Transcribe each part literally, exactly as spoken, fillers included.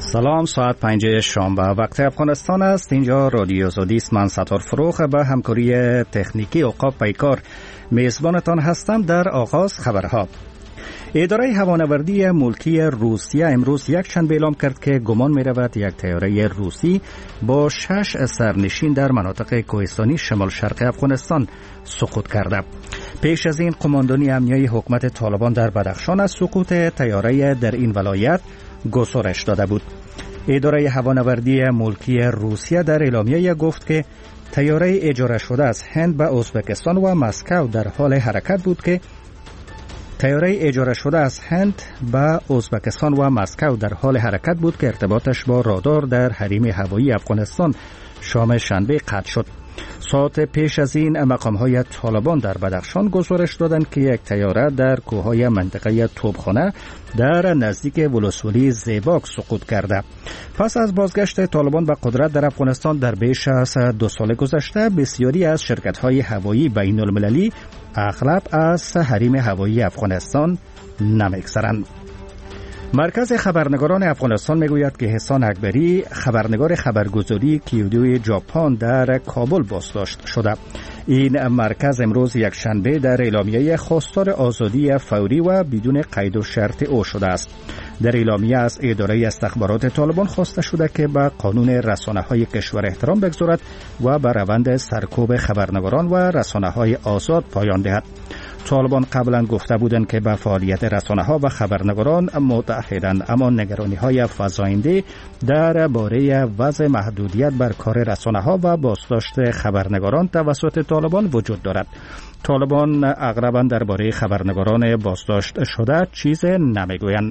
سلام، ساعت پنج شنبه وقت افغانستان است. اینجا رادیو زودی است. من ستار فروخ به همکاری تکنیکی عقاب پیکار میزبانتان هستم. در آغاز خبرها. اداره هوانوردی ملکی روسیه امروز یک شنبه اعلام کرد که گمان می رود یک طیاره روسی با شش سرنشین در مناطق کوهستانی شمال شرق افغانستان سقوط کرده. پیش از این قماندانی امنیه حکومت طالبان در بدخشان از سقوط طیاره در این ولایت گزارش داده بود. اداره هوانوردی ملکی روسیه در اعلامیه گفت که طیاره اجاره شده از هند به ازبکستان و مسکو در حال حرکت بود که طیاره اجاره شده از هند به ازبکستان و مسکو در حال حرکت بود که ارتباطش با رادار در حریم هوایی افغانستان شام شنبه قطع شد. ساعت پیش از این مقام‌های طالبان در بدخشان گزارش دادند که یک طیاره در کوههای منطقه توپخانه در نزدیک ولسوالی زیباک سقوط کرده. پس از بازگشت طالبان به قدرت در افغانستان در بیش از دو سال گذشته، بسیاری از شرکت‌های هوایی بین المللی اغلب از حریم هوایی افغانستان نمی‌گذرند. مرکز خبرنگاران افغانستان میگوید که حسان اکبری، خبرنگار خبرگزاری کیودو ژاپن، در کابل بازداشت شده. این مرکز امروز یک شنبه در اعلامیه خواستار آزادی فوری و بدون قید و شرط او شده است. در اعلامیه از اداره استخبارات طالبان خواسته شده که به قانون رسانه‌های کشور احترام بگذارد و به روند سرکوب خبرنگاران و رسانه‌های آزاد پایان دهد. طالبان قبلا گفته بودند که به فعالیت رسانه‌ها و خبرنگاران متعهدند، اما نگرانی‌های فزاینده درباره وضع محدودیت بر کار رسانه‌ها و بازداشت خبرنگاران توسط طالبان وجود دارد. طالبان اغلباً درباره خبرنگاران بازداشت شده چیز نمیگویند.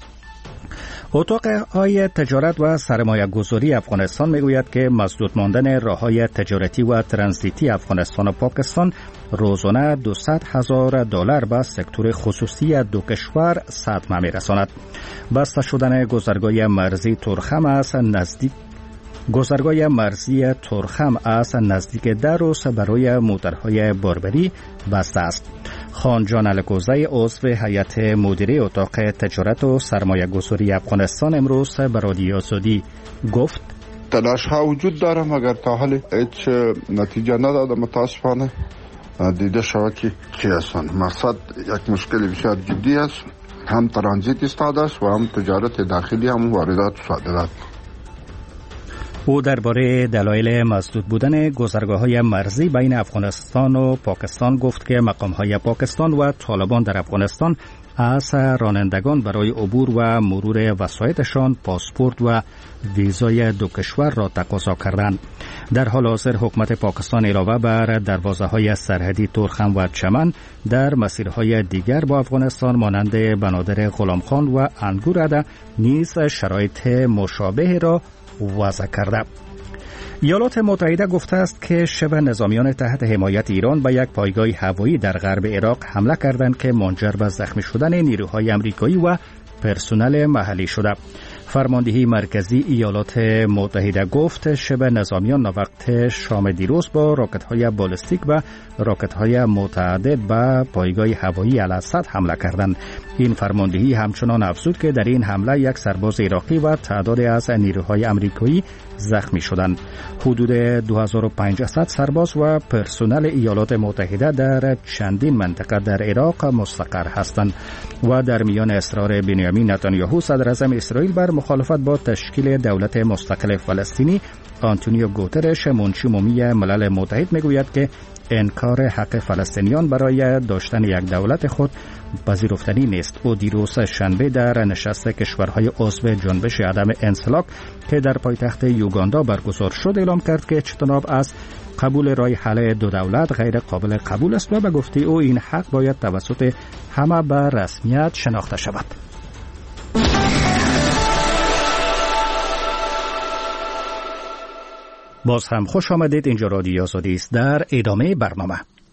اتاق های تجارت و سرمایه گذاری افغانستان میگوید که مسدود ماندن راه‌های تجارتی و ترانزیتی افغانستان و پاکستان روزانه دویست هزار دلار به سکتور خصوصی دو کشور صدمه میرساند. بسته شدن گذرگاه مرزی تورخم از نزدیک گذرگاه مرزی تورخم از نزدیک ده روز برای موترهای باربری بسته است. خانجان الگوزی، عضو هیئت مدیره اتاق تجارت و سرمایه گذاری افغانستان، امروز به رادیو زودی گفت: تلاش ها وجود داره مگر تا حال هیچ نتیجه نداده. متاسفانه دیده شود که چی هستند. مقصد یک مشکل بسیار جدی است، هم ترانزیت استاد است و هم تجارت داخلی، هم واردات و صادرات. او درباره دلایل مسدود بودن گذرگاه‌های مرزی بین افغانستان و پاکستان گفت که مقام‌های پاکستان و طالبان در افغانستان از رانندگان برای عبور و مرور وسایطشان پاسپورت و ویزای دو کشور را تقاضا کردند. در حال حاضر حکومت پاکستان علاوه بر دروازه‌های سرحدی تورخم و چمن در مسیرهای دیگر با افغانستان مانند بنادر غلامخان و انگورده نیز شرایط مشابه را وضع کرده. ایالات متحده گفته است که شبه نظامیان تحت حمایت ایران به یک پایگاه هوایی در غرب عراق حمله کردند که منجر به زخمی شدن نیروهای آمریکایی و پرسنل محلی شده. فرماندهی مرکزی ایالات متحده گفت شبه نظامیان وقت شام دیروز با راکت‌های بالستیک و راکت‌های متعدد به پایگاه هوایی الاسد حمله کردند. این فرماندهی همچنان افزود که در این حمله یک سرباز عراقی و تعدادی از نیروهای آمریکایی زخمی شدند. حدود دو هزار و پانصد سرباز و پرسنل ایالات متحده در چندین منطقه در عراق مستقر هستند و در میان اصرار بنیامین نتانیاهو صدر اعظم اسرائیل بر مخالفت با تشکیل دولت مستقل فلسطینی، آنتونیو گوترش منشی عمومی ملل متحد میگوید که انکار حق فلسطینیان برای داشتن یک دولت خود پذیرفتنی نیست. او دیروز شنبه در نشست کشورهای عضو جنبش عدم انسلاک که در پایتخت یوگاندا برگزار شد اعلام کرد که اجتناب از قبول رای حل دو دولت غیر قابل قبول است و به گفته او این حق باید توسط همه به رسمیت شناخته شود. باز هم خوش آمدید. اینجا رادیو آزادی است. در ادامه برنامه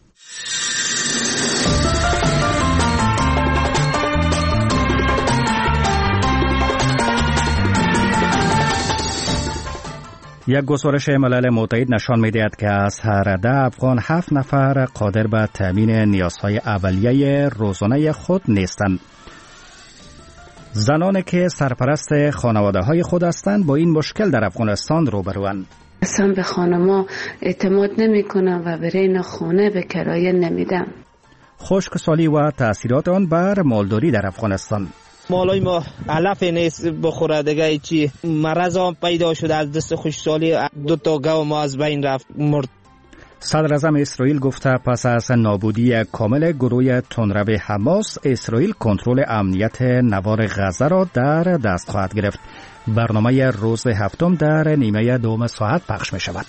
یک گزارش ملل متحد نشان می‌دهد که از هر ده افغان هفت نفر قادر به تامین نیازهای اولیه روزانه خود نیستند. زنانی که سرپرست خانواده های خود هستند با این مشکل در افغانستان روبروند. اصلا به خانما اعتماد نمی کنم و برای اینا خانه به کرایه نمیدم. خشکسالی و تأثیرات آن بر مالداری در افغانستان. مالای ما علف نیست بخوره دیگه، چی مرض هم پیدا شده از دست خشکسالی. دو تا گاو ما از بین رفت مرد. صدر اعظم اسرائیل گفته پس از نابودی کامل گروه تندرو حماس، اسرائیل کنترل امنیت نوار غزه را در دست خواهد گرفت. برنامه روز هفتم در نیمه دوم ساعت پخش می شود.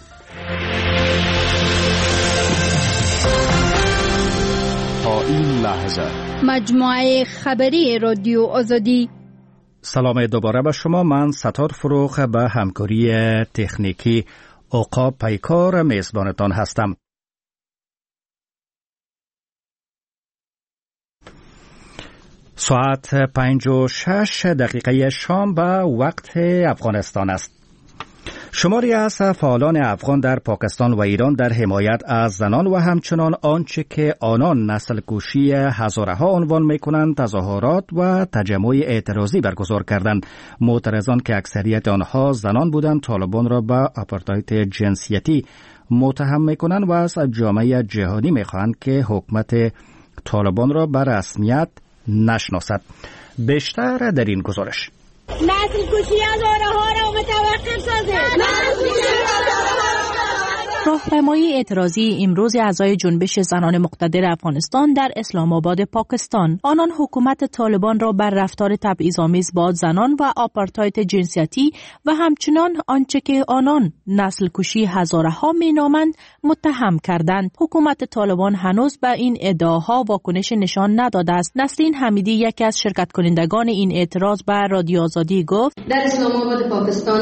تا این لحظه مجموعه خبری رادیو آزادی. سلام دوباره به شما. من ستار فروغ به همکاری تکنیکی عقاب پیکار میزبانتان هستم. ساعت پنج و شش دقیقه شام به وقت افغانستان است. شماری از فعالان افغان در پاکستان و ایران در حمایت از زنان و همچنان آنچه که آنان نسل کشی هزاره ها عنوان می کنند تظاهرات و تجمع اعتراضی برگزار کردند. معترضان که اکثریت آنها زنان بودند طالبان را به آپارتاید جنسیتی متهم می کنند و از جامعه جهانی می خواهند که حکومت طالبان را به رسمیت نشناسد. بیشتر در این گزارش. نسل کشی هزاره ها را متوقف سازه. راهپیمایی اعتراضی امروز اعضای جنبش زنان مقتدر افغانستان در اسلام آباد پاکستان. آنان حکومت طالبان را بر رفتار تبعیض‌آمیز با زنان و آپارتاید جنسیتی و همچنان آنچه که آنان نسل کشی هزاره ها مینامند متهم کردند. حکومت طالبان هنوز به این ادعاها واکنش نشان نداده است. نسرین حمیدی یکی از شرکت کنندگان این اعتراض به رادیو آزادی گفت: در اسلام آباد پاکستان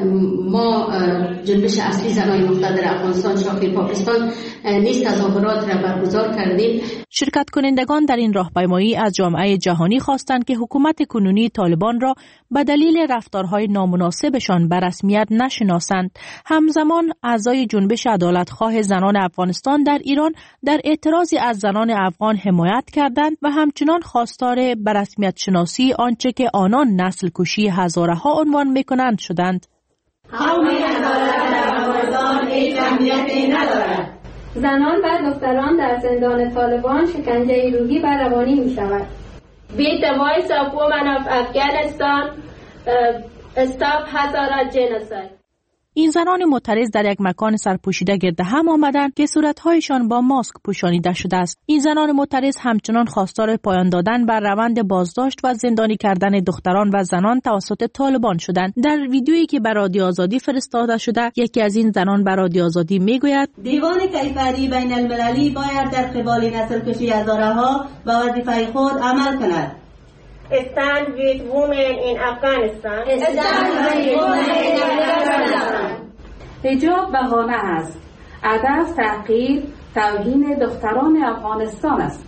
ما جنبش اصلی زنان مقتدر افغانستان شاخه پاکستان نیز تظاهرات را برگزار کردیم. شرکت کنندگان در این راهپیمایی از جامعه جهانی خواستند که حکومت کنونی طالبان را به دلیل رفتارهای نامناسبشان به رسمیت نشناسند. همزمان اعضای جنبش عدالتخواه زنان افغانستان در ایران در اعتراضی از زنان افغان حمایت کردند و همچنان خواستار به رسمیت شناسی آنچه که آنان نسل کشی هزاره ها عنوان میکنند شدند. قوم عدالت در افغانستان هیچ اهمیتی ندارد. زنان و دختران در زندان طالبان شکنجه روحی و روانی می شود. Beat the voice of women of Afghanistan, uh, stop Hazara genocide. این زنان معترض در یک مکان سرپوشیده گرد هم آمدند که صورتهایشان با ماسک پوشانیده شده است. این زنان معترض همچنان خواستار پایان دادن بر روند بازداشت و زندانی کردن دختران و زنان توسط طالبان شدند. در ویدیویی که به رادیو آزادی فرستاده شده، یکی از این زنان به رادیو آزادی میگوید: دیوان کیفری بین المللی باید در قبال نسل کشی هزاره ها و وظیفه خود عمل کند. Stand with women in Afghanistan. Stand with women in Afghanistan. حجاب بهانه است. عدم تحقیر توهین دختران افغانستان است.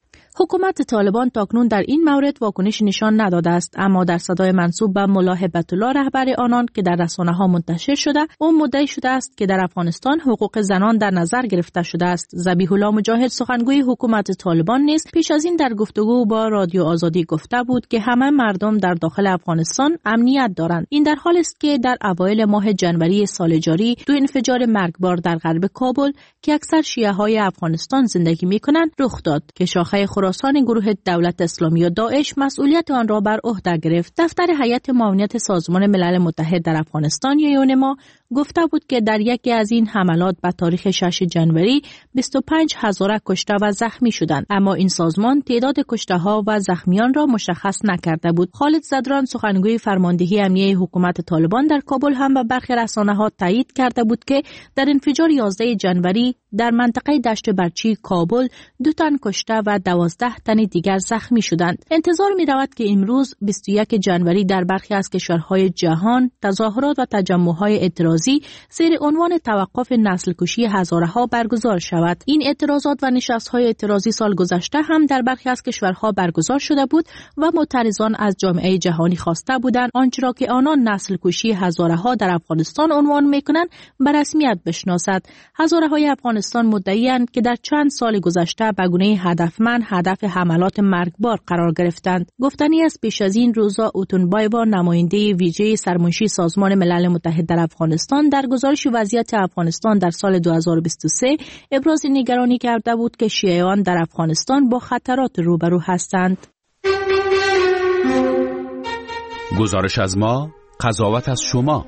حکومت طالبان تاکنون در این مورد واکنش نشان نداده است، اما در صدای منسوب به ملا هبت الله رهبر آنان که در رسانه‌ها منتشر شده، او مدعی شده است که در افغانستان حقوق زنان در نظر گرفته شده است. ذبیح الله مجاهد سخنگوی حکومت طالبان نیز پیش از این در گفتگو با رادیو آزادی گفته بود که همه مردم در داخل افغانستان امنیت دارند. این در حالی است که در اوایل ماه جنوری سال جاری دو انفجار مرگبار در غرب کابل که اکثر شیعه‌های افغانستان زندگی می‌کنند رخ داد که شاخه خراسان گروه دولت اسلامی و داعش مسئولیت آن را بر عهده گرفت. دفتر هیئت معاونت سازمان ملل متحد در افغانستان یا یونما گفته بود که در یکی از این حملات به تاریخ شش جنوری بیست و پنج هزار کشته و زخمی شدند، اما این سازمان تعداد کشته ها و زخمیان را مشخص نکرده بود. خالد زدران سخنگوی فرماندهی امنیه حکومت طالبان در کابل هم به برخی رسانه‌ها تایید کرده بود که در انفجار یازده جنوری در منطقه دشت برچی کابل دو تن کشته و دوازده تن دیگر زخمی شدند. انتظار می رود که امروز بیست و یک جنوری در برخی از کشورهای جهان تظاهرات و تجمع‌های اعتراضی زیر عنوان توقف نسل کشی هزاره ها برگزار شود. این اعتراضات و نشست‌های اعتراضی سال گذشته هم در برخی از کشورها برگزار شده بود و معترضان از جامعه جهانی خواسته بودند آنچه را که آنان نسل کشی هزاره ها در افغانستان عنوان می‌کنند به رسمیت بشناسد. هزاره های افغانستان افغانستان مدعی‌اند که در چند سال گذشته به گونه هدفمند هدف حملات مرگبار قرار گرفتند. گفتنی است پیش از این روزا اوتونبایوا نماینده ویژه سرمنشی سازمان ملل متحد در افغانستان در گزارش وضعیت افغانستان در سال دو هزار و بیست و سه ابراز نگرانی کرده بود که شیعیان در افغانستان با خطرات روبرو هستند. گزارش از ما، قضاوت از شما.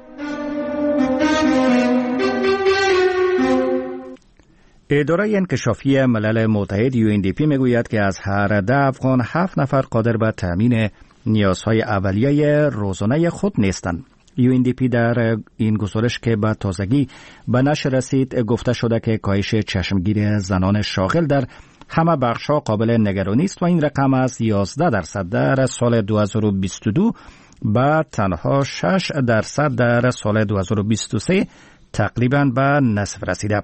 اداره انکشافی ملل متحد یو ان دی پی میگوید که از هر ده افغان هفت نفر قادر به تامین نیازهای اولیه روزانه خود نیستند. یو ان دی پی در این گزارش که به تازگی به نشر رسید گفته شده که کاهش چشمگیر زنان شاغل در همه بخش‌ها قابل نگرانی است و این رقم از یازده درصد در سال دو هزار و بیست و دو به تنها شش درصد در سال دو هزار و بیست و سه تقریباً به نصف رسیده.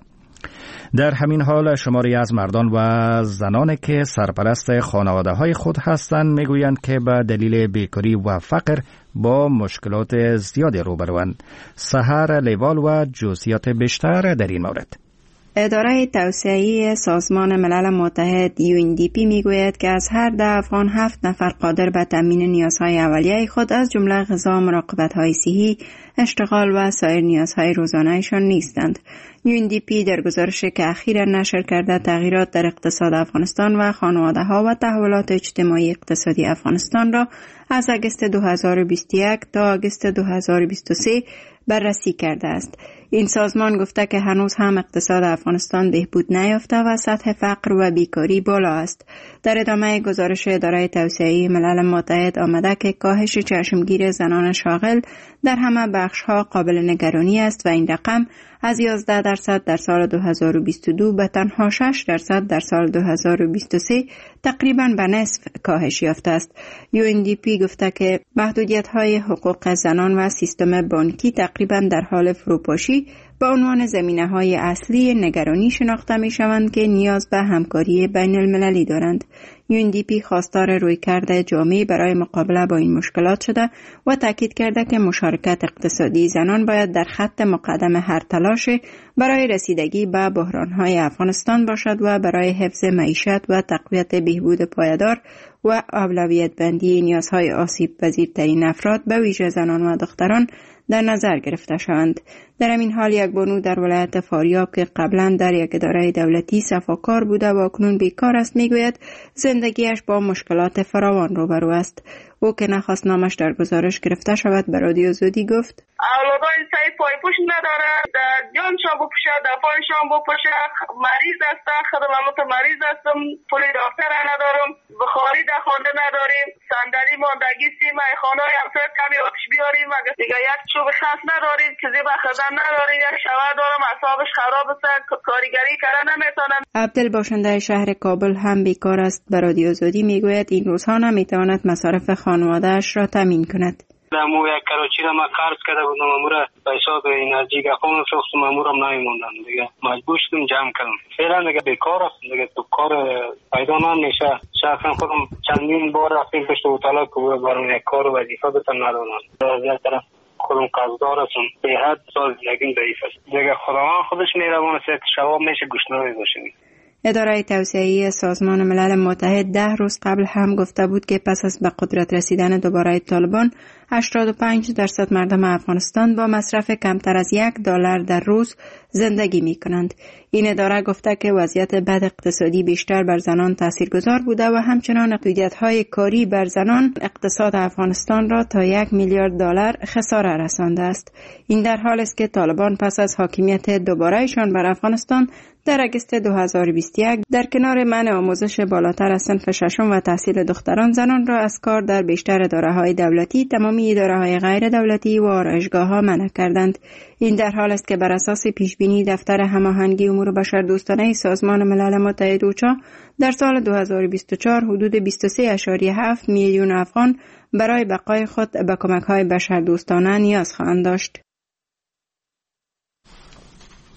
در همین حال شماری از مردان و زنانی که سرپرست خانواده‌های خود هستند میگویند که به دلیل بیکاری و فقر با مشکلات زیادی روبروند. سحر لیوال و جزئیات بیشتر در این مورد. اداره توسعه‌ای سازمان ملل متحد یو ان دی پی میگوید که از هر ده افغان هفت نفر قادر به تامین نیازهای اولیه خود از جمله غذا، مراقبت‌های صحی، اشتغال و سایر نیازهای روزانه‌شان نیستند. یو ان دی پی در گزارشی که اخیراً نشر کرده تغییرات در اقتصاد افغانستان و خانواده‌ها و تحولات اجتماعی اقتصادی افغانستان را از آگوست دو هزار و بیست و یک تا آگوست دو هزار و بیست و سه بررسی کرده است. این سازمان گفته که هنوز هم اقتصاد افغانستان بهبود نیافته و سطح فقر و بیکاری بالا است. در ادامه گزارش اداره توسعه‌ای ملل متحد آمده که کاهش چشمگیر زنان شاغل در همه بخش‌ها قابل نگرانی است و این رقم از یازده درصد در سال دو هزار و بیست و دو به تنها شش درصد در سال دو هزار و بیست و سه تقریباً به نصف کاهش یافته است. یو ان دی پی گفته که محدودیت‌های حقوق زنان و سیستم بانکی تقریباً در حال فروپاشی به عنوان زمینه‌های اصلی نگرانی شناخته می‌شوند که نیاز به همکاری بین المللی دارند. یو ان دی پی خواستار رویکرد جامعی برای مقابله با این مشکلات شده و تاکید کرده که مشارکت اقتصادی زنان باید در خط مقدم هر تلاش برای رسیدگی به بحران‌های افغانستان باشد و برای حفظ معیشت و تقویت بهبود پایدار و اولویت بندی نیازهای آسیب پذیرترین افراد به ویژه زنان و دختران در نظر گرفته شوند. در همین حال یک بانو در ولایت فاریاب که قبلا در یک اداره دولتی صفاکار بوده و اکنون بیکار است میگوید زندگیش با مشکلات فراوان روبرو است. او که نخواست نامش در گزارش گرفته شود به رادیو زودی گفت: اولادای سعی پای پوش نداره، در جانشان بپوشه، در پایشان بپوشه، مریض هستم، خدمات مریض هستم، پول دکتر ندارم، بخاری در خانه نداریم، صندلی ماندگی سی خانه های همسایه کمی آتش بیاریم، اگر دیگه یک چوب خاص نداریم، چیزی بخدن نداریم، یک شوهر دارم اعصابش خراب است، کارگری کردن نمیتونم. عبدل باشنده شهر کابل هم بیکار است. به رادیو زودی میگوید این روزها نمیتواند مصارف خانواده‌اش را تامین کند. دمو یک کراچی را من قرض کرده بودم، امورا به حساب انرژی گاخون سوختم، امورا نمیموندم دیگه، مجبور شدم جمع کردم. فعلا دیگه بیکار است دیگه، تو کار پیدا نمیشه. شخصا خودم چندین بار رفتیم پشت اتاق که برام یک کار و وظیفه بتونم ندارم. از طرف خودم قرضدار هستم، به حد سال زندگیم ضعیف است دیگه. خداوند خودش مهربان است، شباب میشه گوشنوی باشیم. اداره توسعه‌ای سازمان ملل متحد ده روز قبل هم گفته بود که پس از به قدرت رسیدن دوباره طالبان هشتاد و پنج درصد مردم افغانستان با مصرف کمتر از یک دلار در روز زندگی می کنند. این اداره گفته که وضعیت بد اقتصادی بیشتر بر زنان تاثیرگذار بوده و همچنان محدودیت‌های کاری بر زنان اقتصاد افغانستان را تا یک میلیارد دلار خساره رسانده است. این در حالی است که طالبان پس از حاکمیت دوباره‌شان بر افغانستان در آگوست دو هزار و بیست و یک در کنار منع آموزش بالاتر از صنف ششم و تحصیل دختران زنان را از کار در بیشتر اداره‌های دولتی، تمامی اداره‌های غیر دولتی و آرایشگاه‌ها منع کردند. این در حال است که بر اساس پیشبینی دفتر هماهنگی امور بشردوستانه سازمان ملل متحد اوچا در سال دو هزار و بیست و چهار حدود بیست و سه ممیز هفت میلیون افغان برای بقای خود به کمک‌های بشردوستانه نیاز خواهند داشت.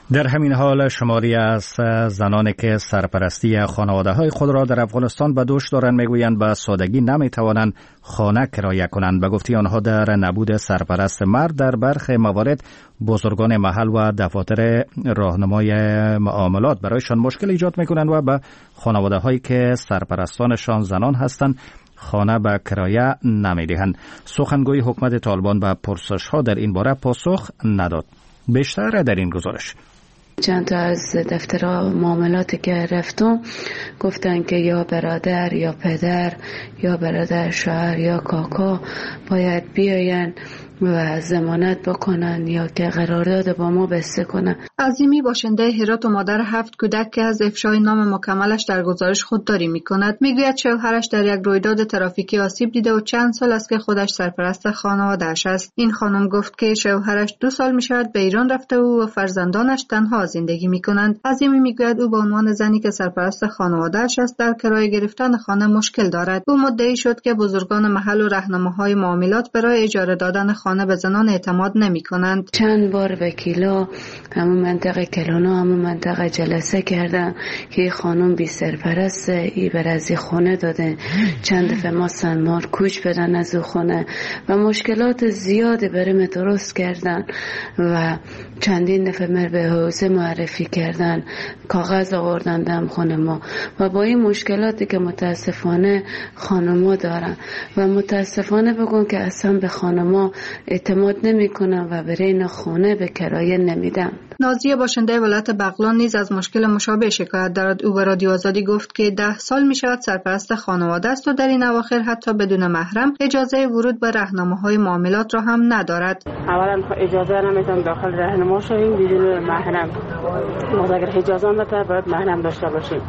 در همین حال شماری از زنانی که سرپرستی خانواده‌های خود را در افغانستان به دوش دارند میگویند به سادگی نمیتوانند خانه کرایه کنند. به گفته آنها در نبود سرپرست مرد در برخی موارد بزرگان محل و دفاتر راهنمای معاملات برایشان مشکل ایجاد میکنند و به خانواده‌هایی که سرپرستانشان زنان هستند خانه به کرایه نمیدهند. سخنگوی حکومت طالبان به پرسش‌ها در این باره پاسخ نداد. بیشتر در این گزارش. چند تا از دفتر معاملاتی که رفتم گفتن که یا برادر یا پدر یا برادر شوهر یا کاکا باید بیاین و ضمانت بکنن یا که قرارداد با ما بسته کنن. عظیمی باشنده هرات و مادر هفت کودک که از افشای نام مکملش در گزارش خودداری میکند میگوید شوهرش در یک رویداد ترافیکی آسیب دیده و چند سال است که خودش سرپرست خانواده‌اش است. این خانم گفت که شوهرش دو سال میشود به ایران رفته و فرزندانش تنها زندگی میکنند. عظیمی میگوید او به عنوان زنی که سرپرست خانواده‌اش است در کرایه گرفتن خانه مشکل دارد. او مدعی شد که بزرگان محل و راهنماهای معاملات برای اجاره دادن خانه به زنان اعتماد نمی کنند. چند بار وکیلا همون منطقه کلونا همون منطقه جلسه کردن که خانم بی سرپرست ای بر از خونه داده. چند دفعه ما سنمار کوچ بدن از او خونه و مشکلات زیادی برای درست کردن و چندین دفعه مر به حوزه معرفی کردن، کاغذ آوردن دم خونه ما و با این مشکلاتی که متاسفانه خانما دارن و متاسفانه بگم که اصلا به خانما اعتماد نمی کنن و برای این خونه به کرایه نمیدن. نازیه باشنده ولایت بغلان نیز از مشکل مشابه شکایت دارد. او به رادیو آزادی گفت که ده سال می شود سرپرست خانواده است و در این اواخر حتی بدون محرم اجازه ورود به راهنماهای معاملات را هم ندارد. اولا اجازه نمیتونم داخل راهنما شویم بدون محرم. ما اگر اجازه نداره باید محرم داشته باشیم.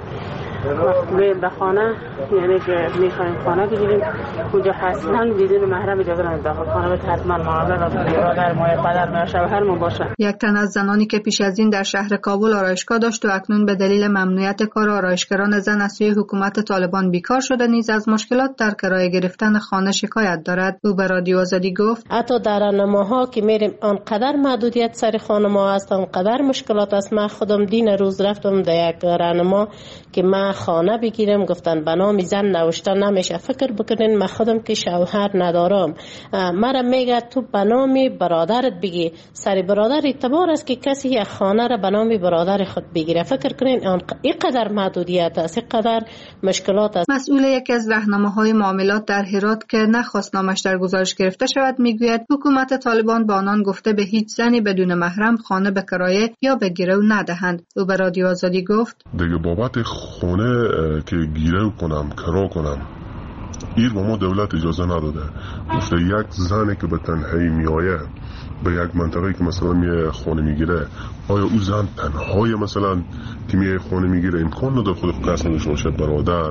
وقتی به خانه یعنی که میخوایم خانه بگیریم اونجا حتما بدون محرم اجازه نداره داخل خانه باید حتما معاملات برادر ما پدر ما شوهرمون باشه. یک تن از زنانی که پیش از این در شهر کابل آرایشگاه داشت و اکنون به دلیل ممنوعیت کار آرایشگران زن از سوی حکومت طالبان بیکار شده نیز از مشکلات در کرایه گرفتن خانه شکایت دارد. او به رادیو آزادی گفت حتی در راهنماها که میریم آنقدر محدودیت سر خانم‌ها هست، آنقدر مشکلات است. من خودم دین روز رفتم در یک راهنما که من خانه بگیرم، گفتن به نام زن نوشته نمیشه. فکر بکنین من خودم که شوهر ندارم، مرا میگه تو به نام برادرت بگی. سر برادر اعتبار است که کسی یک خانه را به نام برادر خود بگیره. فکر کنین اینقدر محدودیت است، اینقدر مشکلات است. مسئول یکی از راهنماهای معاملات در هرات که نخواست نامش در گزارش گرفته شود میگوید حکومت طالبان با آنان گفته به هیچ زنی بدون محرم خانه به کرایه یا به گرو ندهند. او به رادیو آزادی گفت دیگه بابت خونه که گیره کنم کرا کنم ایر با ما دولت اجازه نداده. گفته یک زنی که به تنهایی میآیه به یک منطقه که مثلا میای خانه میگیره، آیا او زن تنهای مثلا که میای خانه میگیره امکان نداره خود کس نداشته باشه؟ برادر،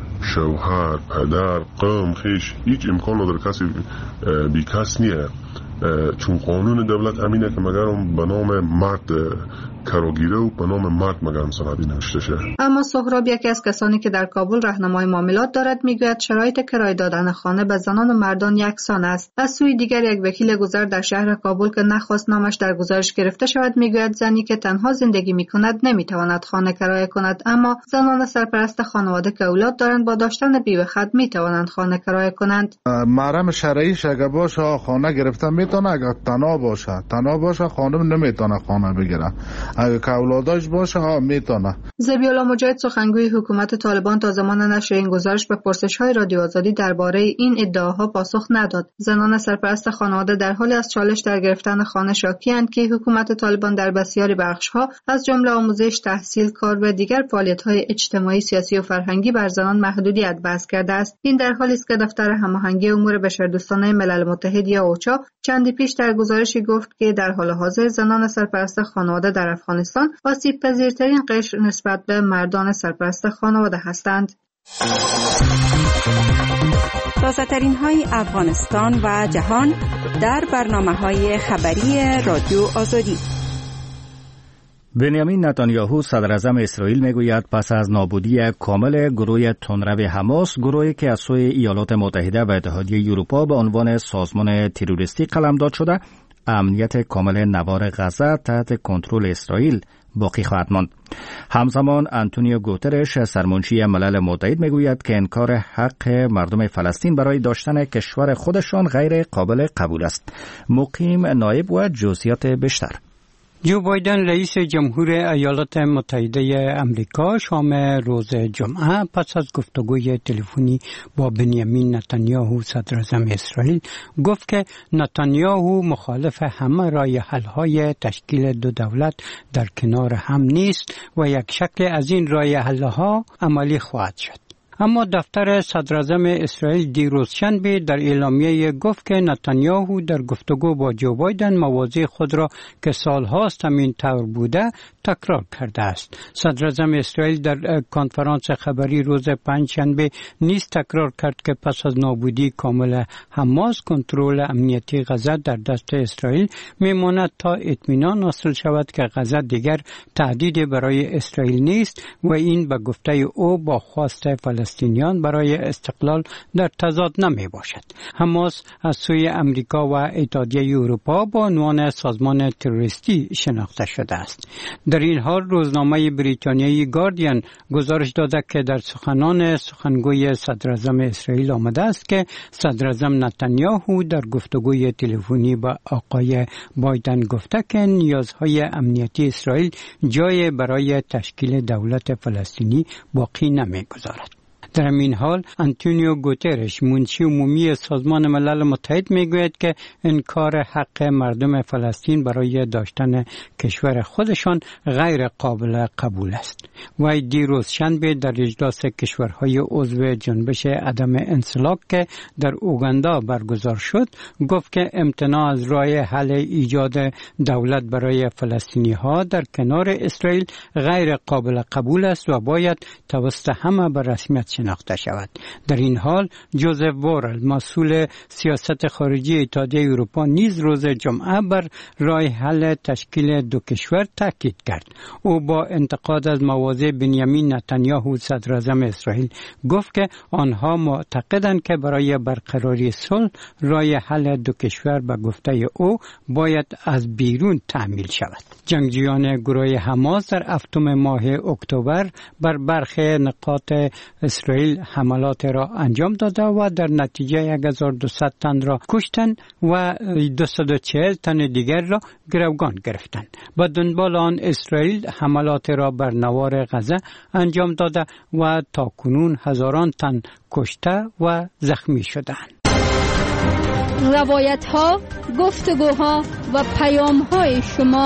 شوهر، پدر، قوم، خیش هیچ امکان نداره کسی بی کس نیه. چون قانون دولت امینه که مگر به نام مرد کراگیره و به نام مرد مگر مسندی نوشته شه. اما سهراب یکی از کسانی که در کابل راهنمای معاملات دارد میگوید شرایط کرایه دادن خانه به زنان و مردان یکسان است. از سوی دیگر یک وکیل گذر در شهر کابل که نخواست نامش در گزارش گرفته شود میگوید زنی که تنها زندگی میکند نمیتواند خانه کرایه کند، اما زنان سرپرست خانواده که اولاد دارند با داشتن بیوه خود میتوانند خانه کرایه کنند. محرم شرعیش اگه باشه خانه گرفته میتونه، اگه تنها باشه تنها باشه خانم نمیتونه خانه بگیره، اگه که اولاداش باشه ها میتونه. ذبیحالله مجاهد سخنگوی حکومت طالبان تا زمان نشر این گزارش به پرسش‌های رادیو آزادی درباره این ادعاها پاسخ نداد. زنان سرپرست خانواده در حالی از چالش در گرفتن خانه شاکی‌اند که حکومت طالبان در بسیاری بخش‌ها از جمله آموزش، تحصیل، کار و دیگر فعالیت‌های اجتماعی، سیاسی و فرهنگی بر زنان محدودیت وضع کرده است. این در حالی است که دفتر هماهنگی امور بشردوستانه ملل متحد یا اوچا چندی پیش در گزارشی گفت که در حال حاضر زنان سرپرست خانواده در افغانستان آسیب پذیرترین قشر نسبت به مردان سرپرست خانواده هستند. تازه‌ترین های افغانستان و جهان در برنامه‌های خبری رادیو آزادی. بنیامین نتانیاهو صدر اعظم اسرائیل میگوید پس از نابودی کامل گروه تندرو حماس، گروهی که از سوی ایالات متحده و اتحادیه اروپا به عنوان سازمان تروریستی قلمداد شده، امنیت کامل نوار غزه تحت کنترل اسرائیل باقی خواهد ماند. همزمان آنتونیو گوترش سرمنشی ملل متحد میگوید که انکار حق مردم فلسطین برای داشتن کشور خودشان غیر قابل قبول است. مقیم نایب و جزئیات بیشتر. جو بایدن رئیس جمهور ایالات متحده آمریکا شام روز جمعه پس از گفتگوی تلفنی با بنیامین نتانیاهو صدر اعظم اسرائیل گفت که نتانیاهو مخالف همه راه حل‌های تشکیل دو دولت در کنار هم نیست و یک شکل از این راه حل‌ها عملی خواهد شد. اما دفتر صدر اعظم اسرائیل دیروز شنبه در اعلامیه گفت که نتانیاهو در گفتگو با جو بایدن مواضع خود را که سالهاست همین طور بوده تکرار کرده است. صدر اعظم اسرائیل در کنفرانس خبری روز پنجشنبه نیز تکرار کرد که پس از نابودی کامل حماس کنترل امنیتی غزه در دست اسرائیل میماند تا اطمینان حاصل شود که غزه دیگر تهدیدی برای اسرائیل نیست و این به گفته او با خواست فلسطینیان برای استقلال در تضاد نمی باشد. حماس از سوی امریکا و اتحادیه اروپا با عنوان سازمان تروریستی شناخته شده است. در این حال روزنامه بریتانیایی گاردین گزارش داده که در سخنان سخنگوی صدر اعظم اسرائیل آمده است که صدر اعظم نتانیاهو در گفتگوی تلفنی با آقای بایدن گفته که نیازهای امنیتی اسرائیل جای برای تشکیل دولت فلسطینی باقی نمی‌گذارد. در این حال آنتونیو گوترش منشی عمومی سازمان ملل متحد میگوید که انکار حق مردم فلسطین برای داشتن کشور خودشان غیر قابل قبول است. و دیروز شنبه در اجلاس کشورهای عضو جنبش عدم انسلاک که در اوگاندا برگزار شد گفت که امتناع از راه حل ایجاد دولت برای فلسطینی ها در کنار اسرائیل غیر قابل قبول است و باید توسط همه به رسمیت شناخته شود. در این حال جوزف بورل مسئول سیاست خارجی اتحادیه اروپا نیز روز جمعه بر راه حل تشکیل دو کشور تاکید کرد. او با انتقاد از مواضع بنیامین نتانیاهو صدر اعظم اسرائیل گفت که آنها معتقدند که برای برقراری صلح راه حل دو کشور به گفته او باید از بیرون تعمیل شود. جنگجویان گروه حماس در هفتم ماه اکتبر بر برخی نقاط اسرائیل حملات را انجام داده و در نتیجه هزار و دویست تن را کشتند و دویست و چهل تن دیگر را گروگان گرفتند. با دنبال آن اسرائیل حملات را بر نوار غزه انجام داده و تا کنون هزاران تن کشته و زخمی شدند. روایت ها، گفتگوها و پیام های شما.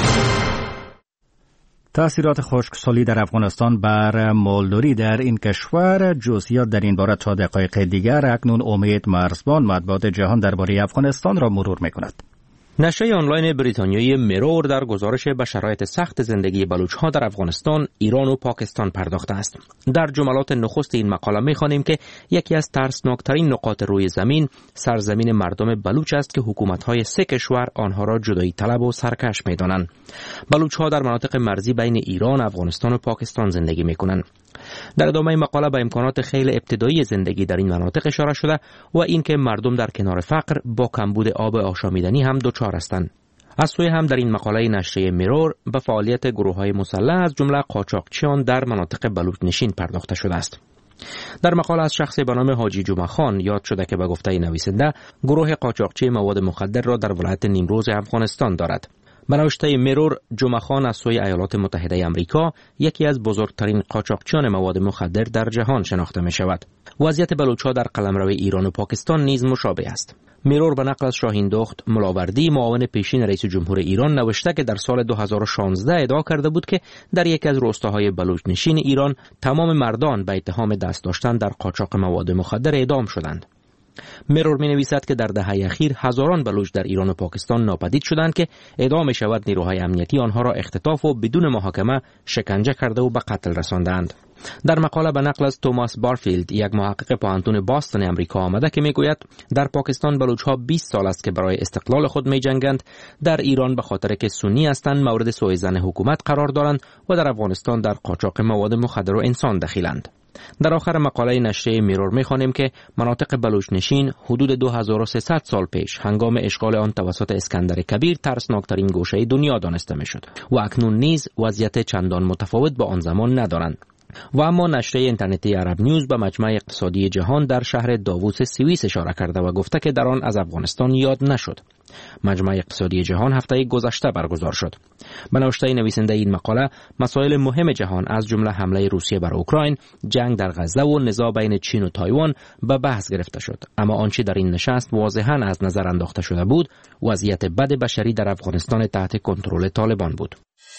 تأثیرات خشکسالی در افغانستان بر مالداری در این کشور، جزئیات در این باره تا دقایق دیگر. اکنون امید مرزبان مطبوعات جهان درباره افغانستان را مرور می‌کند. نشریه آنلاین بریتانیایی میرور در گزارش به شرایط سخت زندگی بلوچ‌ها در افغانستان، ایران و پاکستان پرداخته است. در جملات نخست این مقاله می‌خوانیم که یکی از ترسناکترین نقاط روی زمین سرزمین مردم بلوچ است که حکومت‌های سه کشور آنها را جدایی طلب و سرکش می‌دانند. بلوچ‌ها در مناطق مرزی بین ایران، افغانستان و پاکستان زندگی می‌کنند. در ادامه مقاله به امکانات خیلی ابتدایی زندگی در این مناطق اشاره شده و اینکه مردم در کنار فقر با کمبود آب آشامیدنی هم دچار هستند. از سوی هم در این مقاله نشریه میرور به فعالیت گروه‌های مسلح از جمله قاچاقچیان در مناطق بلوچ نشین پرداخته شده است. در مقاله از شخصی به نام حاجی جمعه خان یاد شده که به گفته نویسنده گروه قاچاقچی مواد مخدر را در ولایت نیمروز افغانستان دارد. به نوشته میرور، جمعه خان از سوی ایالات متحده آمریکا یکی از بزرگترین قاچاقچیان مواد مخدر در جهان شناخته می شود. وضعیت بلوچ‌ها در قلمرو ایران و پاکستان نیز مشابه است. میرور به نقل از شاهین دخت ملاوردی، معاون پیشین رئیس جمهور ایران، نوشته که در سال دو هزار و شانزده ادعا کرده بود که در یکی از روستاهای بلوچ نشین ایران تمام مردان به اتهام دست داشتن در قاچاق مواد مخدر اعدام شدند. میرور می نویسد که در دهه اخیر هزاران بلوچ در ایران و پاکستان ناپدید شدند که اعدام می شود نیروهای امنیتی آنها را اختطاف و بدون محاکمه شکنجه کرده و به قتل رساندند. در مقاله به نقل از توماس بارفیلد، یک محقق پوهنتون باستون آمریکا، آمده که میگوید در پاکستان بلوچ‌ها بیست سال است که برای استقلال خود می‌جنگند، در ایران به خاطر که سنی هستند مورد سوء ظن حکومت قرار دارند و در افغانستان در قاچاق مواد مخدر و انسان دخیلند. در آخر مقاله نشریه میرور می‌خوانیم که مناطق بلوچ نشین حدود دو هزار و سیصد سال پیش هنگام اشغال آن توسط اسکندر کبیر ترسناکترین گوشه دنیا دانسته می‌شد و اکنون نیز وضعیت چندان متفاوت با آن زمان ندارند. و اما نشریه اینترنتی عرب نیوز به مجمع اقتصادی جهان در شهر داووس سوئیس اشاره کرده و گفته که در آن از افغانستان یاد نشد. مجمع اقتصادی جهان هفته گذشته برگزار شد. به نوشته نویسنده این مقاله، مسائل مهم جهان از جمله حمله روسیه بر اوکراین، جنگ در غزه و نزاع بین چین و تایوان به بحث گرفته شد. اما آنچه در این نشست واضحاً از نظر انداخته شده بود، وضعیت بد بشری در افغانستان تحت کنترل طالبان بود.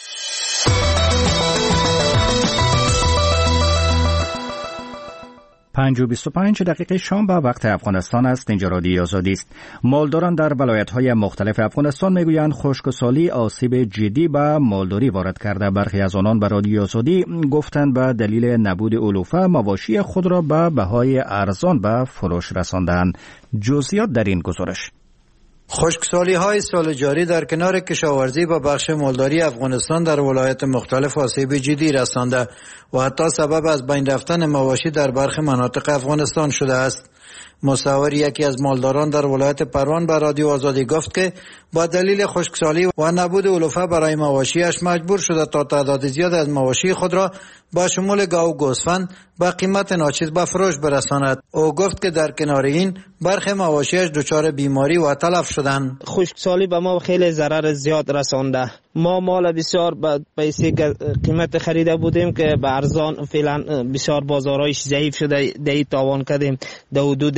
پنج و بیست و پنج دقیقه شام به وقت افغانستان است. اینجا رادیو آزادی است. مالداران در ولایت‌های مختلف افغانستان میگویند خشکسالی آسیب جدی به مالداری وارد کرده. برخی از آنان به رادیو آزادی گفتند به دلیل نبود علوفه مواشی خود را به بهای ارزان به فروش رساندند. جزئیات در این گزارش. خشکسالی های سال جاری در کنار کشاورزی و بخش مالداری افغانستان در ولایت مختلف آسیب جدی رسانده و حتی سبب از بین رفتن مواشی در برخی مناطق افغانستان شده است. مصور یکی از مالداران در ولایت پروان به رادیو آزادی گفت که با دلیل خشکسالی و نبود علوفه برای مواشیش مجبور شده تا تعداد زیاد از مواشی خود را با شمول گاو و گوسفند با قیمت ناچیز به فروش برساند. او گفت که در کنار این برخی مواشیش دچار بیماری و تلف شدند. خشکسالی به ما خیلی ضرر زیاد رسانده. ما مال بسیار به پیسه قیمت خریده بودیم که به ارزان فعلا بسیار بازارایش ضعیف شده، دی تاوان کردیم. در حدود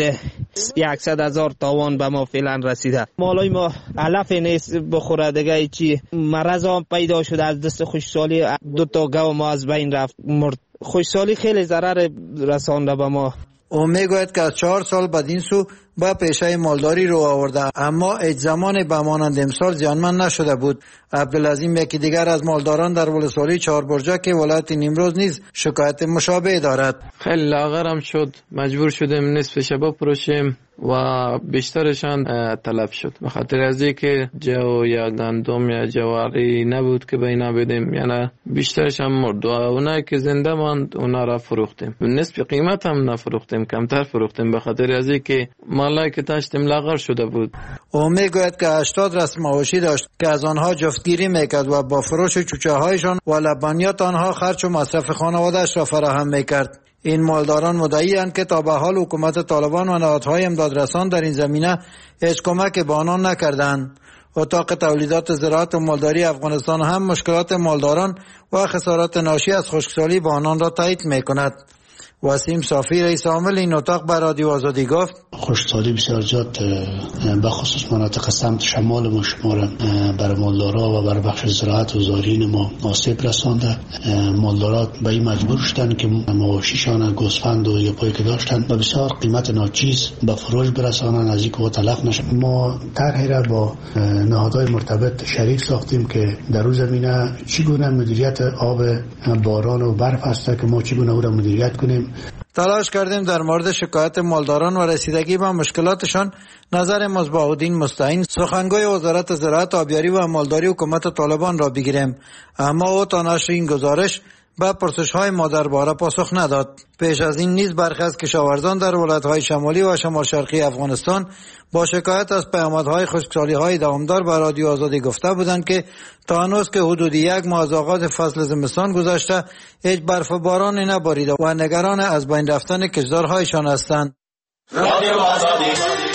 صد هزار تاوان به ما فعلا رسیده. مالای ما علف نیست بخوره دیگه. چی مرض هم پیدا شده از دست خشکسالی. دو تا گاو ما از بین رفت مرد. خشکسالی خیلی ضرر رسانده به ما. او میگوید که از چهار سال بعد این سو با پیشه مالداری رو آورده، اما هیچ زمان به مانند امسال زیانمند نشده بود. عبدالعظیم یکی دیگر از مالداران در ولسوالی چهار برجک که ولایت نیمروز نیز شکایت مشابه دارد. خیلی لاغرم شد، مجبور شدیم نصف شب بپروشیم و بیشترشان تلف شد به خاطر از اینکه جو یا گندم یا جواری نبود که بینا بدیم، یعنی بیشترشان مرد و اونایی که زنده ماند اونا را فروختیم. نصف قیمت هم نفروختیم، کمتر فروختیم به خاطر از اینکه مالایی که داشتیم لاغر شده بود. او میگوید که هشتاد رسم مواشی داشت که از آنها جفتگیری میکرد و با فروش چوچه هایشان و لبنیات آنها خرج و مصرف خانواده‌اش را فراهم میکرد. این مالداران مدعی اند که تا به حال حکومت طالبان و نهادهای امدادرسان در این زمینه هیچ کمک به آنان نکردند. اتاق تولیدات زراعت و مالداری افغانستان هم مشکلات مالداران و خسارات ناشی از خشکسالی به آنان را تایید میکند. وسیم صافی رئیس عامل این اتاق به رادیو آزادی گفت خشکسالی بسیار زیاد به خصوص مناطق سمت شمال ما شما را بر مالدارا و بر بخش زراعت و زارین ما آسیب رسانده. مالدارا به این مجبور شدند که مواشیشان گوسفند و یپایی که داشتند به بسیار قیمت ناچیز به فروش برسانند از اینکه تلف نشد. ما طرحی را با نهادهای مرتبط شریک ساختیم که در اون زمینه چگونه مدیریت آب باران و برف است که ما چگونه او را مدیریت کنیم. تلاش کردیم در مورد شکایت مالداران و رسیدگی به مشکلاتشان نظر مصباح الدین مستعین سخنگوی وزارت زراعت، آبیاری و مالداری حکومت طالبان را بگیریم، اما او تا نشر این گزارش به پرسش‌های ما درباره پاسخ نداد. پیش از این نیز برخی از کشاورزان در ولایت‌های شمالی و شمال شرقی افغانستان با شکایت از پیامدهای خشکسالی‌های دوامدار به رادیو آزادی گفته بودند که تا هنوز که حدود یک ماه از آغاز فصل زمستان گذشته هیچ برف و بارانی نباریده و نگران از بین رفتن کشتزارهایشان هستند. رادیو آزادی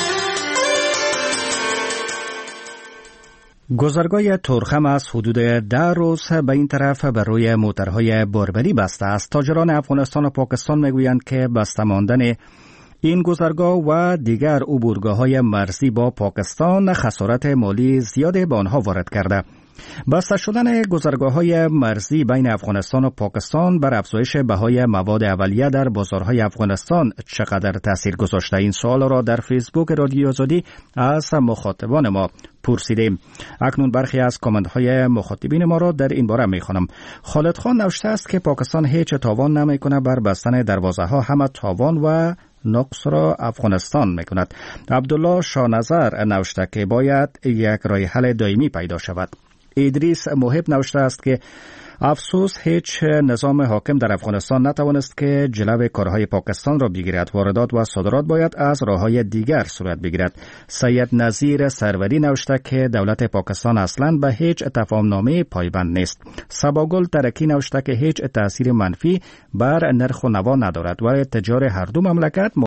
گذرگاه ترخم از حدود ده روز به این طرف بر روی موترهای باربری بسته است. تاجران افغانستان و پاکستان میگویند که بسته ماندن این گذرگاه و دیگر عبورگاه‌های مرزی با پاکستان خسارت مالی زیادی به آنها وارد کرده. بسته شدن گذرگاه‌های مرزی بین افغانستان و پاکستان بر افزایش بهای مواد اولیه در بازارهای افغانستان چقدر تاثیر گذاشته؟ این سوال را در فیسبوک رادیو آزادی از مخاطبان ما پرسیدیم. اکنون برخی از کامنت‌های مخاطبین ما را در این باره می‌خوانم. خالد خان نوشته است که پاکستان هیچ تاوان نمی‌کند بر بستن دروازه‌ها، همه تاوان و نقص را افغانستان می‌کند. عبدالله شاهنظر نوشته که باید یک راه حل دائمی پیدا شود. ادریس محب نوشته است که افسوس هیچ نظام حاکم در افغانستان نتوانست که جلو کارهای پاکستان را بگیرد. واردات و صادرات باید از راههای دیگر صورت بگیرد. سید نظیر سروری نوشته که دولت پاکستان اصلاً به هیچ تفاهم‌نامه پایبند نیست. سباگل ترکی نوشته که هیچ تأثیر منفی بر نرخ و نوا ندارد و تجار هر دو مملکت